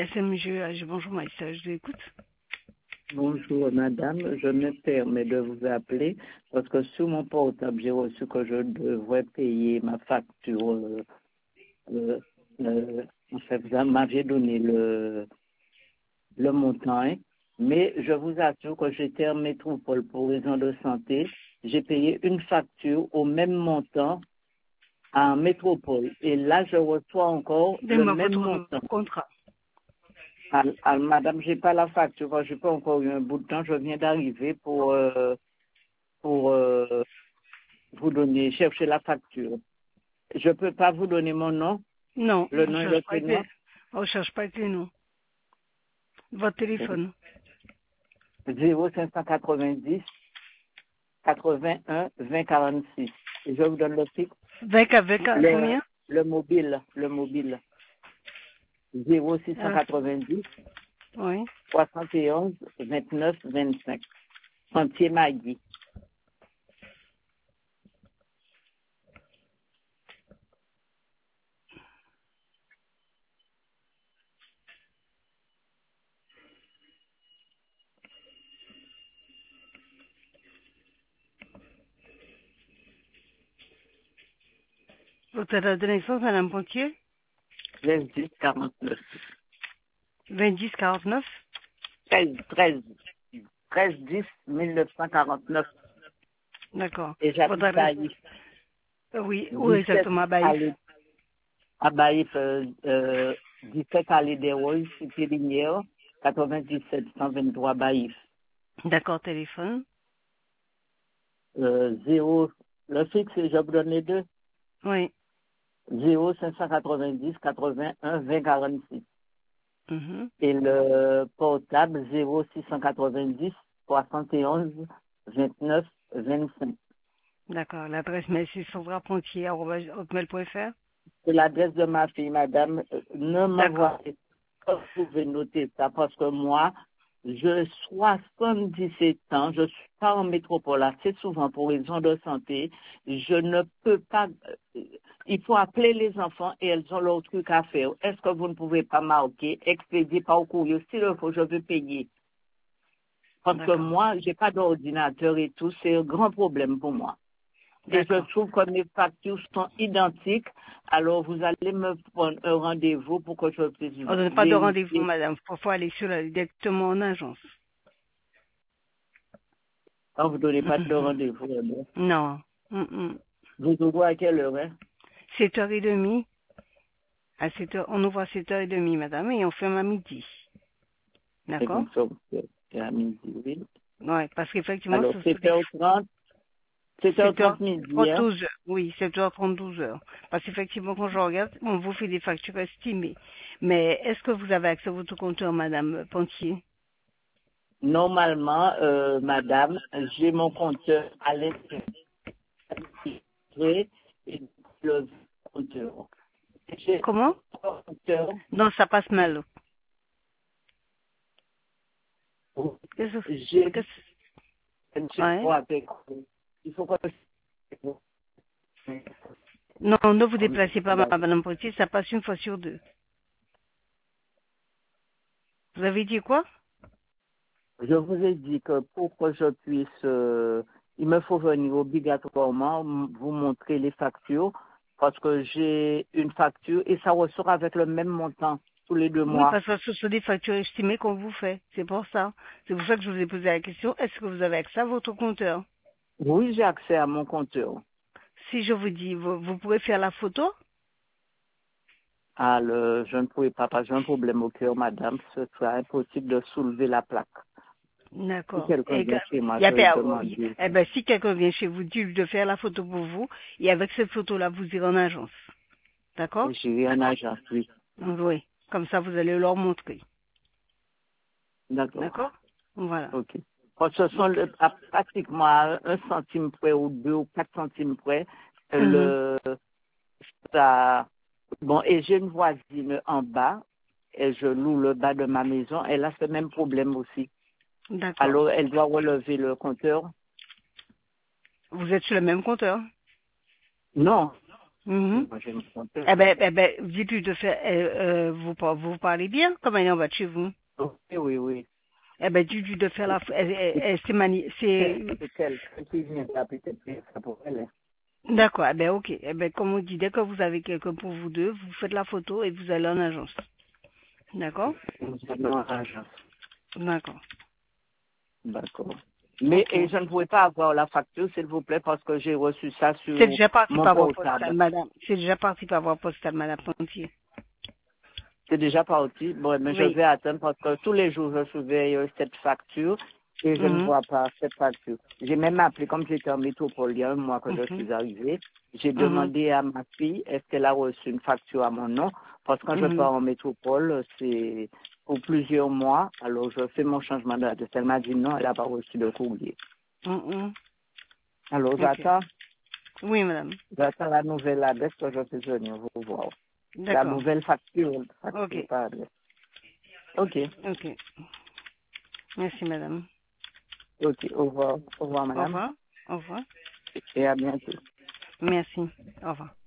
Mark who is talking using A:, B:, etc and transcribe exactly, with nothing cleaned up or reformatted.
A: S M G H, bonjour Maïssa, je vous écoute.
B: Bonjour madame, je me permets de vous appeler parce que sur mon portable, j'ai reçu que je devrais payer ma facture. Euh, euh, euh, en fait, vous m'aviez donné le, le montant, hein, mais je vous assure que j'étais en métropole pour raison de santé. J'ai payé une facture au même montant en métropole. Et là, je reçois encore le
A: Donne-moi
B: même
A: votre
B: montant.
A: contrat.
B: Ah, ah, madame, j'ai pas la facture, j'ai pas encore eu un bout de temps, je viens d'arriver pour, euh, pour euh, vous donner, chercher la facture. Je peux pas vous donner mon nom,
A: Non,
B: le
A: on
B: nom et
A: cherche
B: le
A: pas avec les,
B: prénom.
A: on cherche pas avec les noms. Votre téléphone.
B: zéro cinq cent quatre-vingt-dix quatre-vingt-un vingt quarante-six. Et je vous donne le fixe,
A: vingt à vingt,
B: le,
A: combien?
B: le mobile, le mobile. zéro six cent
A: Alors,
B: quatre-vingt-dix
A: oui.
B: soixante et onze vingt-neuf vingt-cinq. Sentier Magui.
A: Votre date de naissance, Madame Pontier?
B: treize dix quarante-neuf.
A: vingt dix quarante-neuf?
B: treize, treize, treize dix mille neuf cent quarante-neuf.
A: D'accord.
B: Et
A: Votre
B: j'habite
A: adresse?
B: Baïf.
A: Euh, Oui, où
B: dix-sept
A: exactement à Baïf?
B: allée, à Baïf, euh, euh, dix-sept allée des Roses, Cité Linière, quatre-vingt-dix-sept cent vingt-trois Baïf.
A: D'accord, téléphone.
B: Euh, zéro, le fixe, je vous donne les deux.
A: Oui.
B: zéro cinq cent quatre-vingt-dix quatre-vingt-un vingt quarante-six.
A: Mhm.
B: Et le portable zéro six cent quatre-vingt-dix soixante et onze vingt-neuf vingt-cinq.
A: D'accord. L'adresse mail, c'est sandra pontier arobase hotmail point F R.
B: C'est l'adresse de ma fille, madame. Euh, Ne
A: D'accord.
B: m'envoyez pas, vous pouvez noter ça, parce que moi, je soixante-dix-sept ans, je suis pas en métropole assez souvent pour raison de santé. Je ne peux pas, euh, il faut appeler les enfants et elles ont leur truc à faire. Est-ce que vous ne pouvez pas marquer, expédier par courrier? S'il le faut, je veux payer. Parce que
A: D'accord.
B: moi, j'ai pas d'ordinateur et tout, c'est un grand problème pour moi. Et je
A: D'accord.
B: trouve que mes factures sont identiques. Alors, vous allez me prendre un rendez-vous pour que je puisse
A: On ne donne pas de rendez-vous,
B: vérifier.
A: madame. Il faut aller sur la, directement en agence.
B: Quand vous ne donnez pas de
A: Mhm.
B: rendez-vous, eh bien,
A: Non. Mhm.
B: vous ouvrez à quelle heure, hein?
A: sept heures trente. À sept heures, on ouvre à sept heures trente, madame, et on ferme à midi.
B: C'est
A: D'accord?
B: comme ça, c'est c'est à midi, oui.
A: Ouais, parce qu'effectivement,
B: Alors,
A: ce sont
B: sept
A: des
B: heures trente, sept heures trente midi,
A: sept heures trente,
B: hein?
A: douze heures. Oui, sept heures trente, douze heures. Parce qu'effectivement, quand je regarde, on vous fait des factures estimées. Mais est-ce que vous avez accès à votre compteur, madame Pontier?
B: Normalement, euh, madame, j'ai mon compteur à l'intérieur et le compteur. J'ai
A: Comment?
B: un compteur.
A: Non, ça passe mal. Qu'est-ce que...
B: J'ai
A: qu'est-ce-
B: je
A: Ouais.
B: vois avec- il faut que
A: Non, ne vous déplacez pas, madame Pontier, ça passe une fois sur deux. Vous avez dit quoi?
B: je vous ai dit que pour que je puisse, euh, il me faut venir obligatoirement m- vous montrer les factures parce que j'ai une facture et ça ressort avec le même montant tous les deux
A: Oui,
B: mois.
A: parce que ce sont des factures estimées qu'on vous fait. C'est pour ça. C'est pour ça que je vous ai posé la question. Est-ce que vous avez accès à votre compteur?
B: Oui, j'ai accès à mon compteur.
A: Si je vous dis, vous, vous pouvez faire la photo?
B: Ah, le, je ne pouvais pas, parce que j'ai un problème au cœur, madame. Ce sera impossible de soulever la plaque. Si
A: D'accord.
B: quelqu'un
A: Et que-
B: vient chez moi,
A: il y a
B: je vais
A: pas- oui.
B: demander.
A: Eh ben, si quelqu'un vient chez vous, dites de faire la photo pour vous, et avec cette photo-là, vous irez en agence. D'accord?
B: J'ai un agent, oui.
A: Oui. Comme ça, vous allez leur montrer.
B: D'accord.
A: D'accord? Voilà.
B: OK. Parce que ce sont le- à pratiquement à un centime près ou deux ou quatre centimes près,
A: Mhm.
B: le, ça, bon, et j'ai une voisine en bas, et je loue le bas de ma maison, elle a ce même problème aussi.
A: D'accord.
B: Alors, elle doit relever le compteur.
A: Vous êtes sur le même compteur?
B: Non,
A: Mhm.
B: Moi, je me sentais.
A: Eh ben, eh ben, dites-lui de faire, euh, euh, vous, par- vous parlez bien? Comment il en va de chez vous?
B: Oui, oui, oui.
A: Eh ben, dites-lui de faire la, elle- elle- elle- c'est mani,
B: C'est
A: c'est,
B: c'est quelqu'un qui vient là, peut-être que ça pourrait l'être.
A: d'accord, eh ben, ok. Eh ben, comme on dit, dès que vous avez quelqu'un pour vous deux, vous faites la photo et vous allez en agence. D'accord?
B: Nous allons à l'agence.
A: D'accord.
B: D'accord. Mais
A: Ok.
B: et je ne pouvais pas avoir la facture, s'il vous plaît, parce que j'ai reçu ça
A: C'est
B: sur
A: déjà parti
B: mon
A: par voie postale,
B: portable.
A: madame. C'est déjà parti par voie postale, madame Pontier.
B: C'est déjà parti. Bon, mais je
A: Oui.
B: vais attendre parce que tous les jours, je surveille euh, cette facture et je ne
A: Mhm.
B: vois pas cette facture. J'ai même appelé, comme j'étais en métropole il y a un mois que je
A: Mhm.
B: suis arrivée, j'ai
A: Mhm.
B: demandé à ma fille est-ce qu'elle a reçu une facture à mon nom, parce que quand je
A: Mhm.
B: pars en métropole, c'est pour plusieurs mois, alors je fais mon changement d'adresse. Elle m'a dit non, elle n'a pas reçu de courrier.
A: Mhm.
B: Alors
A: Ok.
B: j'attends,
A: Oui, madame.
B: j'attends la nouvelle adresse que je peux venir vous voir. La
A: D'accord.
B: nouvelle facture,
A: Ok.
B: facture par adresse. Ok,
A: Ok. Merci, madame.
B: ok, au revoir, au revoir
A: Au
B: madame.
A: revoir. Au revoir.
B: Et à bientôt.
A: Merci. Au revoir.